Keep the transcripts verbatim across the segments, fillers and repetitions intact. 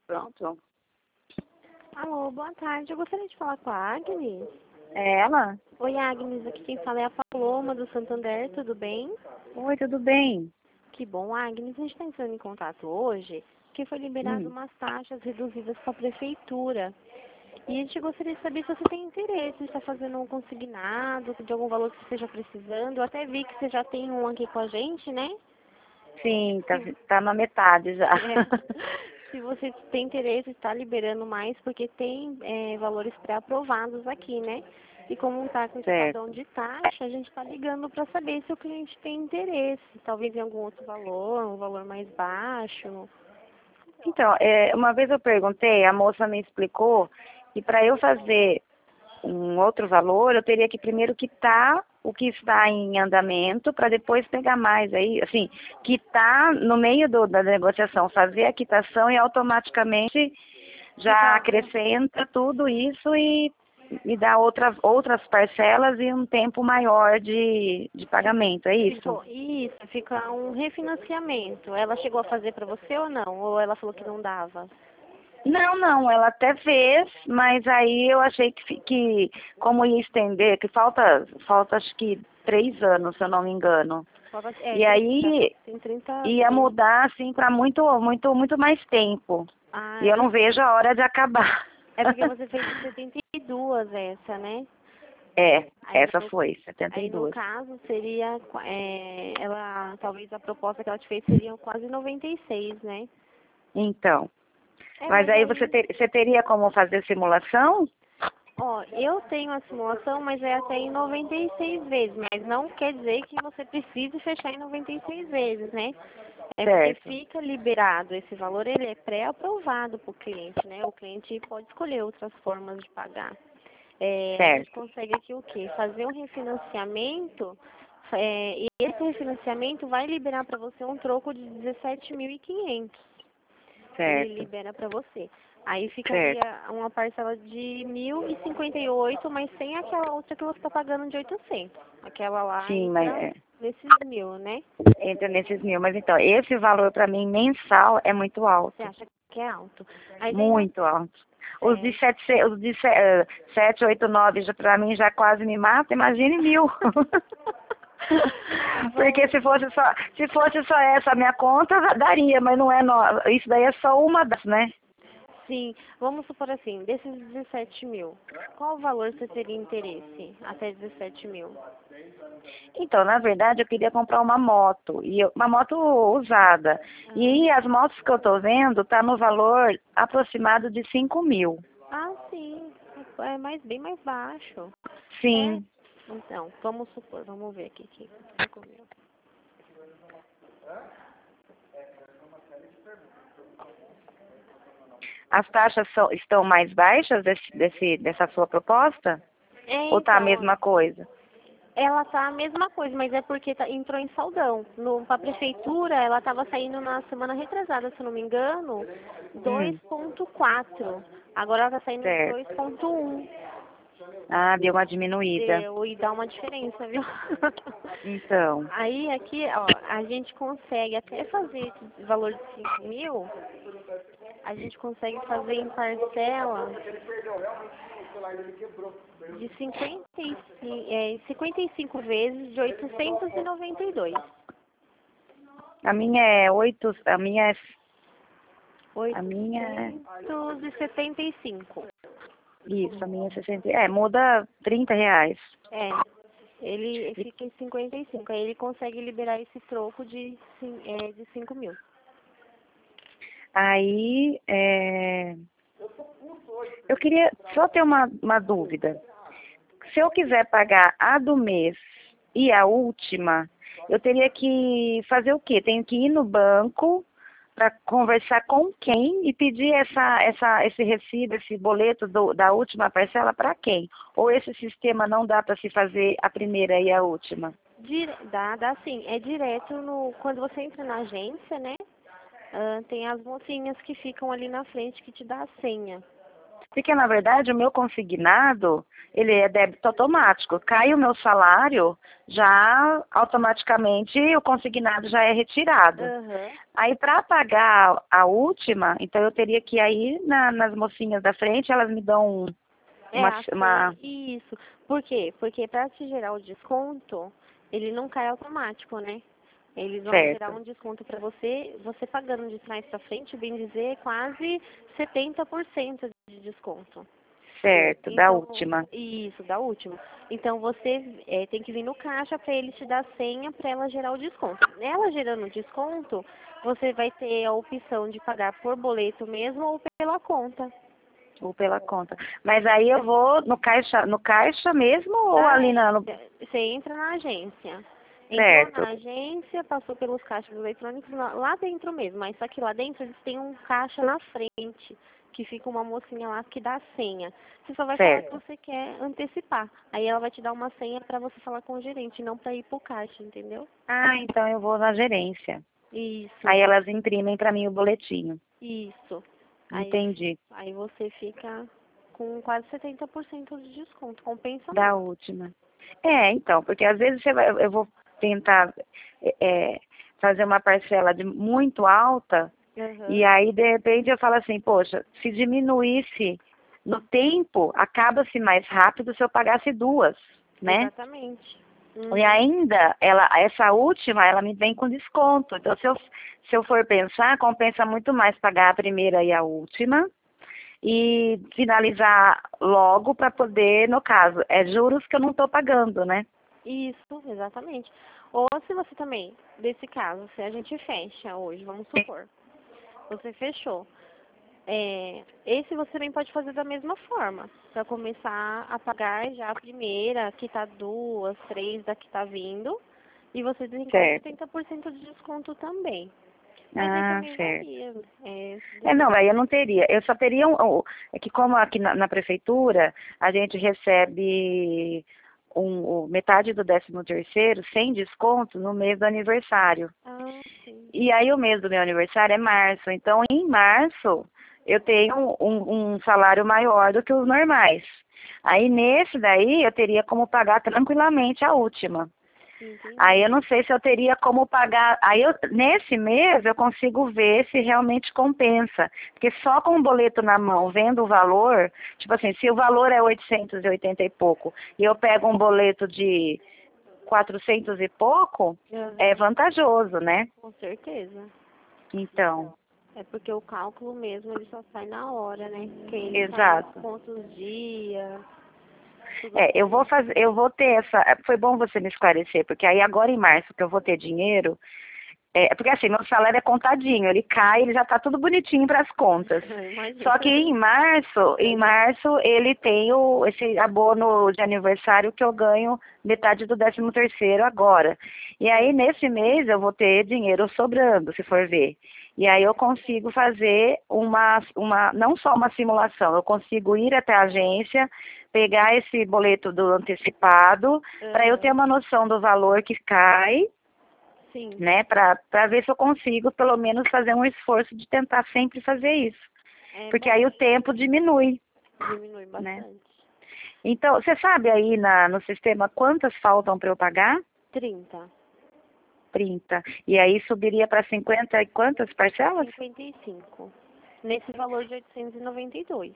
Pronto. Alô, boa tarde. Eu gostaria de falar com a Agnes. É ela? Oi, Agnes. Aqui quem fala é a Paloma do Santander. Tudo bem? Oi, tudo bem? Que bom, Agnes. A gente está entrando em contato hoje porque foi liberado Hum. umas taxas reduzidas para a prefeitura. E a gente gostaria de saber se você tem interesse em estar fazendo um consignado de algum valor que você esteja precisando. Eu até vi que você já tem um aqui com a gente, né? Sim, tá, Se, tá na metade já. é, se você tem interesse, está liberando mais, porque tem é, valores pré-aprovados aqui, né? E como está com esse padrão Certo. de taxa, a gente está ligando para saber se o cliente tem interesse, talvez em algum outro valor, um valor mais baixo. Então, é, uma vez eu perguntei, a moça me explicou que para eu fazer um outro valor, eu teria que primeiro quitar o que está em andamento para depois pegar mais aí, assim, quitar no meio do, da negociação, fazer a quitação e automaticamente já Fica, acrescenta tudo isso e me dá outra, outras parcelas e um tempo maior de, de pagamento, é isso? ficou, isso, fica um refinanciamento. Ela chegou a fazer para você ou não? Ou ela falou que não dava? Não, não, ela até fez, mas aí eu achei que, fi- que como ia estender, que falta, falta acho que três anos, se eu não me engano. Falta- É, E trinta. aí Tem trinta ia dias. mudar assim para muito, muito, muito mais tempo. Ah, E é eu não porque, vejo a hora de acabar. é porque você fez de setenta e duas essa, né? É, Aí essa no, foi, setenta e aí no duas. caso seria, é, ela, talvez a proposta que ela te fez seria quase noventa e seis, né? Então, É, mas mas aí você, aí, ter, você teria como fazer simulação? ó, eu tenho a simulação, mas é até em noventa e seis vezes, mas não quer dizer que você precise fechar em noventa e seis vezes, né? É porque Certo, fica liberado esse valor, ele é pré-aprovado para o cliente, né? O cliente pode escolher outras formas de pagar. É, a gente certo, consegue aqui o quê? Fazer um refinanciamento, é, e esse refinanciamento vai liberar para você um troco de dezessete mil e quinhentos. Ele certo, libera para você. Aí ficaria certo. uma parcela de mil e cinquenta e oito, mas sem aquela outra que você está pagando de oitocentos. Aquela lá Sim, mas entra é, nesses mil, né? entra nesses mil. Mas então, esse valor para mim mensal é muito Você alto. acha que é alto. Aí tem uma... Muito alto. Os de É, sete, os de se- eh, sete, oito, nove já para mim já quase me mata, imagine mil. Porque vamos, se fosse só, se fosse só essa a minha conta, daria, mas não é no, isso daí é só uma das, né? sim, vamos supor assim, desses dezessete mil, qual valor você teria interesse até dezessete mil? Então, na verdade, eu queria comprar uma moto, e eu- uma moto usada. Ah, E as motos que eu tô vendo tá no valor aproximado de cinco mil. ah, sim, é mais, bem mais baixo. É, Sim. então, vamos supor, vamos ver aqui, aqui cinco mil. As taxas são- estão mais baixas desse, desse, dessa sua proposta? É, Ou tá a então, mesma coisa? ela tá a mesma coisa, mas é porque tá, entrou em saldão. No, pra prefeitura, ela estava saindo na semana retrasada, se eu não me engano, dois Hum, ponto quatro. Agora ela tá saindo certo. dois ponto um. Ah, deu uma diminuída. Deu, e dá uma diferença, viu? Então, Aí aqui, ó, a gente consegue até fazer esse valor de cinco mil, a gente consegue fazer em parcela de cinquenta e cinco, é, cinquenta e cinco vezes de oitocentos e noventa e dois. a minha é oito, a minha é, a minha é, oitocentos e setenta e cinco. isso, a minha é sessenta, é, muda trinta reais. É, ele E fica em cinquenta e cinco. Aí ele consegue liberar esse troco de, cin- é, de cinco mil. aí, é, eu queria só ter uma, uma dúvida. Se eu quiser pagar a do mês e a última, eu teria que fazer o quê? Tenho que ir no banco para conversar com quem e pedir essa, essa, esse recibo, esse boleto do, da última parcela para quem? Ou esse sistema não dá para se fazer a primeira e a última? Dire, dá, dá sim. É direto no. Quando você entra na agência, né? ah, tem as mocinhas que ficam ali na frente que te dá a senha. Porque, na verdade, o meu consignado, ele é débito automático. Cai o meu salário, já automaticamente o consignado já é retirado. Aham. Aí, para pagar a última, então eu teria que ir aí na- nas mocinhas da frente, elas me dão um- É, uma... uma... assim, isso. Por quê? Porque para te gerar o desconto, ele não cai automático, né? Eles vão gerar Certo, um desconto para você, você pagando de trás para frente, bem dizer, quase setenta por cento de desconto. certo, da Então, última. isso, da última. Então, você é, tem que vir no caixa para ele te dar a senha para ela gerar o desconto. Ela gerando o desconto, você vai ter a opção de pagar por boleto mesmo ou pela conta. Ou pela conta. Mas aí eu vou no caixa, no caixa mesmo ou Ah, ali na, no... você entra na agência. Entrou Certo, na agência, passou pelos caixas eletrônicos lá lá dentro mesmo. Mas só que lá dentro eles têm um caixa na frente, que fica uma mocinha lá que dá a senha. Você só vai falar que certo. você quer antecipar. Aí ela vai te dar uma senha para você falar com o gerente, não para ir pro caixa, entendeu? Ah, então eu vou na gerência. Isso, Aí elas imprimem para mim o boletinho. isso. Aí, Entendi. aí você fica com quase setenta por cento de desconto. Compensa Da muito. última. É, então, porque às vezes você vai, eu vou tentar é, fazer uma parcela de muito alta e Aham. aí de repente eu falo assim, poxa, se diminuísse no tempo, acaba-se mais rápido se eu pagasse duas, né? Exatamente. E Uhum. ainda, ela, essa última, ela me vem com desconto. Então, se eu, se eu for pensar, compensa muito mais pagar a primeira e a última e finalizar logo para poder, no caso, é juros que eu não estou pagando, né? Isso, exatamente. Ou se você também, desse caso, se a gente fecha hoje, vamos supor, você fechou. É, esse você também pode fazer da mesma forma, para começar a pagar já a primeira, que tá duas, três da que tá vindo, e você tem quase Certo. setenta por cento de desconto também. Mas aí Ah, também certo. varia, é, É, não, depende. aí eu não teria. Eu só teria um, um- é que como aqui na, na prefeitura a gente recebe um, um- metade do décimo terceiro sem desconto no mês do aniversário. Ah, sim. E aí o mês do meu aniversário é março. Então, em março, eu tenho um, um salário maior do que os normais. Aí nesse daí eu teria como pagar tranquilamente a última. Aí Entendi. eu não sei se eu teria como pagar. Aí eu, nesse mês eu consigo ver se realmente compensa. Porque só com o boleto na mão, vendo o valor, tipo assim, se o valor é oitocentos e oitenta e pouco e eu pego um boleto de quatrocentos e pouco, é Aham, vantajoso, né? com certeza. Então, É porque o cálculo mesmo, ele só sai na hora, né? Porque ele sai os exato. pontos dia, tudo É, eu vou certo. fazer, eu vou ter essa. Foi bom você me esclarecer, porque aí agora em março que eu vou ter dinheiro, é, porque assim, meu salário é contadinho, ele cai, ele já tá tudo bonitinho para as contas. Imagina. Só que em março, em março ele tem o, esse abono de aniversário que eu ganho metade do décimo terceiro agora. E aí nesse mês eu vou ter dinheiro sobrando, se for ver. E aí eu consigo fazer uma, uma, não só uma simulação, eu consigo ir até a agência, pegar esse boleto do antecipado, para eu ter Aham, uma noção do valor que cai, sim, né, para para ver se eu consigo pelo menos fazer um esforço de tentar sempre fazer isso. é Porque bom, aí o tempo diminui, diminui né? bastante. Então, você sabe aí na, no sistema quantas faltam para eu pagar? Trinta, Trinta. E aí subiria para cinquenta e quantas parcelas? cinquenta e cinco. Nesse valor de oitocentos e noventa e dois.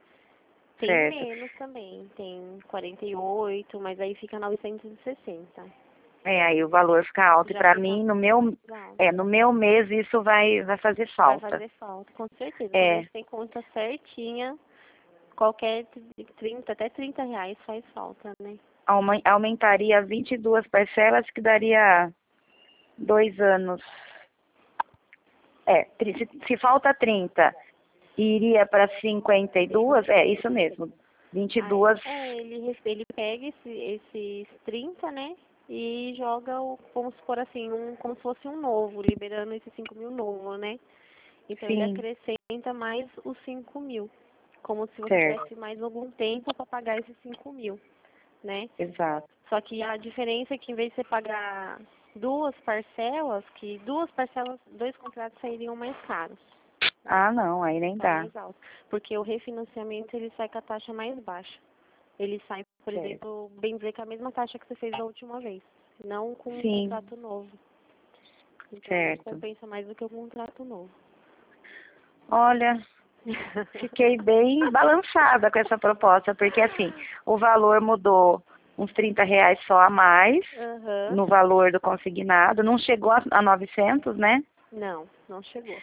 Tem Certo. menos também, tem quarenta e oito, mas aí fica novecentos e sessenta. É, aí o valor fica alto. E Já para fica mim, no meu, legal. é, no meu mês, isso vai, vai fazer Vai falta. fazer falta, com certeza. Quando a É, gente tem conta certinha, qualquer trinta até trinta reais faz falta, né? aumen- aumentaria vinte e duas parcelas, que daria dois anos. É, tri- se, se falta trinta e iria para cinquenta e duas, é isso mesmo. vinte e Aí, duas, é, ele, re- ele pega esse, esses trinta, né? E joga, o, vamos supor assim, um, como se fosse um novo, liberando esses cinco mil novo, né? Então ele sim, acrescenta mais os cinco mil. Como se você certo, tivesse mais algum tempo para pagar esses cinco mil, né? exato. Só que a diferença é que em vez de você pagar duas parcelas, que duas parcelas, dois contratos sairiam mais caros. Ah, não, aí nem Sai dá. mais alto. Porque o refinanciamento, ele sai com a taxa mais baixa. Ele sai, por Certo. exemplo, bem dizer, com a mesma taxa que você fez da última vez. Não com um Sim, contrato novo. Então, certo. compensa mais do que o contrato novo. Olha, fiquei bem balançada com essa proposta, porque assim, o valor mudou uns trinta reais só a mais Aham. no valor do consignado, não chegou a, a novecentos, né? Não, não chegou.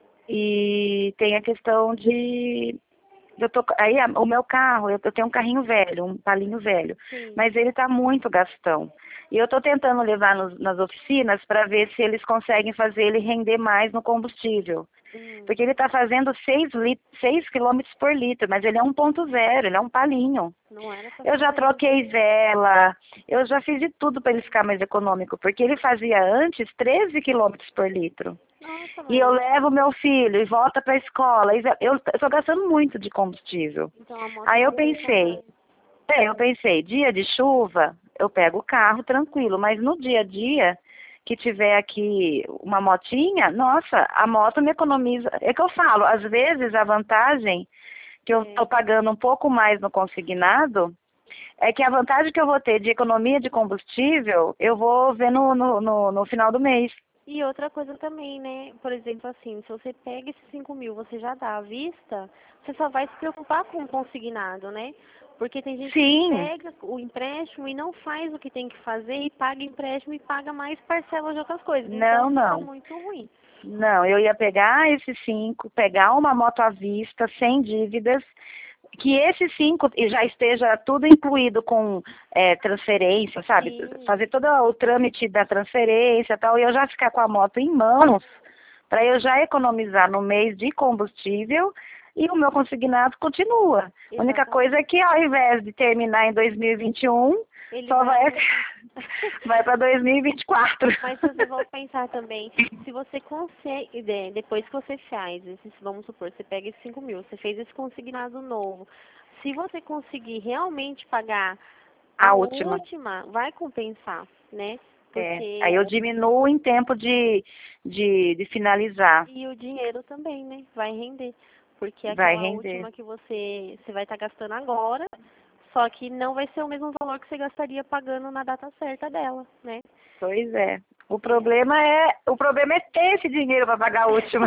E tem a questão de eu tô, aí a- o meu carro, eu, eu tenho um carrinho velho, um palinho velho, Sim. mas ele está muito gastão. E eu estou tentando levar nos- nas oficinas para ver se eles conseguem fazer ele render mais no combustível. Hum, Porque ele está fazendo seis quilômetros por litro, mas ele é um ponto zero, ele é um palinho. não era pra Eu já fazer troquei vela, eu já fiz de tudo para ele ficar mais econômico, porque ele fazia antes treze quilômetros por litro. isso. Nossa, E eu mas levo meu filho e volta para a escola. e Eu estou gastando muito de combustível. então a moto Aí eu compensa pensei, mais. é, eu pensei, dia de chuva, eu pego o carro tranquilo, mas no dia a dia que tiver aqui uma motinha, nossa, a moto me economiza. É que eu falo, às vezes a vantagem que eu É. estou pagando um pouco mais no consignado é que a vantagem que eu vou ter de economia de combustível, eu vou ver no, no, no, no final do mês. E outra coisa também, né? Por exemplo, assim, se você pega esses cinco mil, você já dá à vista, você só vai se preocupar com o consignado, né? Porque tem gente que Sim, pega o empréstimo e não faz o que tem que fazer e paga empréstimo e paga mais parcelas de outras coisas. Então não, fica não. muito ruim. Não, eu ia pegar esses cinco, pegar uma moto à vista, sem dívidas, que esses cinco e já esteja tudo incluído com é, transferência, sabe? Sim, Fazer todo o trâmite da transferência e tal, e eu já ficar com a moto em mãos, para eu já economizar no mês de combustível e o meu consignado continua. A única coisa é exatamente. que ao invés de terminar em dois mil e vinte e um, Ele só vai vai, aumentar. vai para dois mil e vinte e quatro. Mas se você for pensar também, se você consegue, né, depois que você faz, esses, vamos supor, você pega esses cinco mil, você fez esse consignado novo, se você conseguir realmente pagar A a última. última, vai compensar, né? É, aí Porque, eu diminuo em tempo de, de, de finalizar. e o dinheiro também, né? Vai render. Porque Vai aquela render. última que você, você vai estar gastando agora, só que não vai ser o mesmo valor que você gastaria pagando na data certa dela, né? Pois é. O É. problema é, o problema é ter esse dinheiro para pagar a última.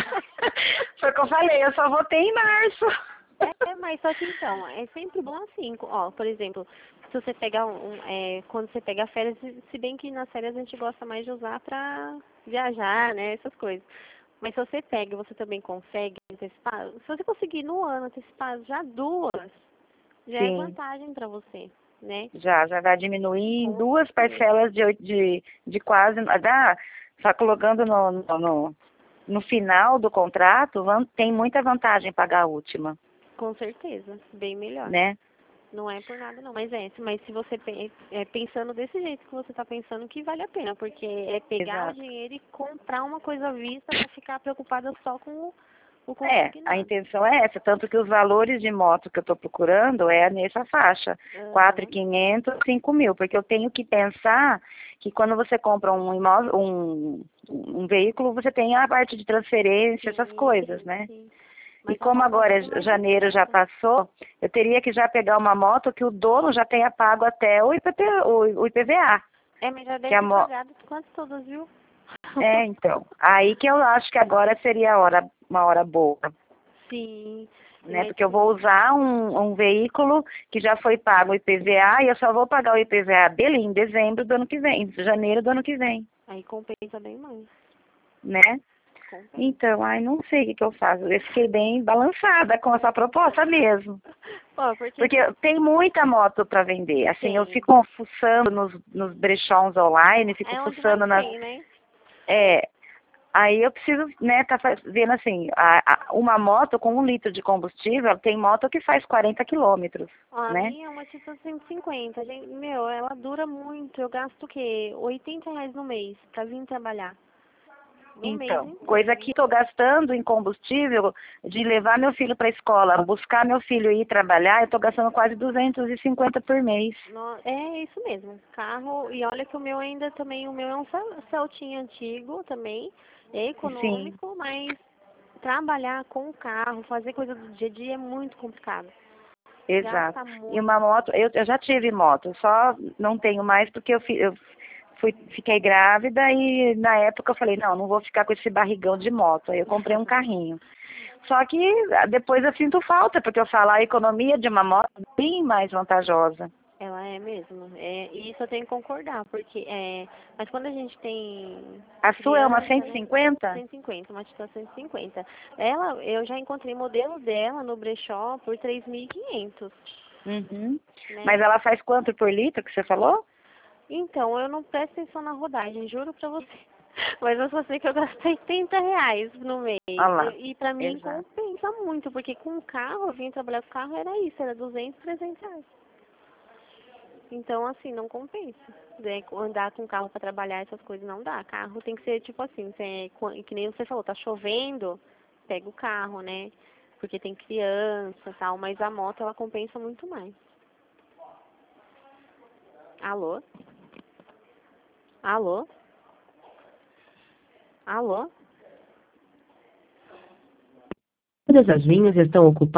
Foi o que eu falei, eu só vou ter em março. É, mas só que então, é sempre bom assim, co- ó, por exemplo, se você pegar um, um, é, quando você pega férias, se se bem que nas férias a gente gosta mais de usar pra viajar, né, essas coisas. Mas se você pega e você também consegue antecipar, se você conseguir no ano antecipar já duas, já é Sim, vantagem pra você, né? já, já vai diminuir em Com duas certeza, parcelas de, oito- de, de quase, dá, só colocando no, no, no, no final do contrato, van- tem muita vantagem pagar a última, com certeza, bem melhor. né? Não é por nada não, mas é, mas se você pe- é, pensando desse jeito que você está pensando, que vale a pena, porque é pegar o Exato. dinheiro e comprar uma coisa à vista para ficar preocupada só com o, o É, a consignado. intenção é essa, tanto que os valores de moto que eu estou procurando é nessa faixa, quatro mil e Aham. quinhentos, cinco mil, porque eu tenho que pensar que quando você compra um imóvel, um, um veículo, você tem a parte de transferência, essas Sim, coisas, né? sim. E Mas a como moto é agora tudo é mais em janeiro já conta. passou, eu teria que já pegar uma moto que o dono já tenha pago até o I P P, o, o I P V A, É, mas já que deve a ter mo pagado quase todas, viu? é, então, aí que eu acho que agora seria a hora, uma hora boa. Sim, Né? mas Porque eu vou usar um, um veículo que já foi pago o I P V A e eu só vou pagar o I P V A dele em dezembro do ano que vem, em janeiro do ano que vem, aí compensa bem mais. né? Compensa. Então, ai, não sei o que, que eu faço. Eu fiquei bem balançada com essa proposta mesmo. Ó, porque Porque tem muita moto para vender. Assim, eu tem. fico fuçando nos, nos brechós online, fico É onde mais fuçando nas. tem, né? É, aí eu preciso, né, tá faz- vendo assim, a, a- uma moto com um litro de combustível, tem moto que faz quarenta quilômetros, Ó, a né? minha é uma Titan cento e cinquenta. Gente, meu, ela dura muito. Eu gasto o quê? oitenta reais no mês pra vir trabalhar. No mês Então, coisa inteiro. que estou gastando em combustível, de levar meu filho para a escola, buscar meu filho e ir trabalhar, eu estou gastando quase duzentos e cinquenta por mês. No- É isso mesmo. Carro, e olha que o meu ainda também, o meu é um Cel- Celtinha antigo também. É Sim, econômico, mas trabalhar com o carro, fazer coisa do dia a dia é muito complicado. Exato. Gasta muito. E uma moto, eu, eu já tive moto, só não tenho mais porque eu, fi, eu fui, fiquei grávida e na época eu falei, não, não vou ficar com esse barrigão de moto. Aí eu comprei um carrinho. Só que depois eu sinto falta, porque eu falo, a economia de uma moto é bem mais vantajosa. Ela é mesmo. É, e isso eu tenho que concordar, porque é, mas quando a gente tem A sua é uma criança, cento e né? cinquenta? cento e cinquenta, uma Titan cento e cinquenta. Ela, eu já encontrei modelo dela no brechó por três mil e quinhentos, Uhum. né? Mas ela faz quanto por litro que você falou? Então, eu não presto atenção na rodagem, juro pra você. Mas eu só sei que eu gastei oitenta reais no mês. Olha lá. E, e pra mim Exato. compensa muito, porque com o carro, eu vim trabalhar com o carro, era isso, era duzentos, trezentos reais. Então, assim, não compensa. Né? Andar com carro para trabalhar, essas coisas não dá. Carro tem que ser tipo assim, tem, que nem você falou, tá chovendo, pega o carro, né? Porque tem criança e tal, mas a moto ela compensa muito mais. Alô? Alô? Alô? Todas as linhas estão ocupadas.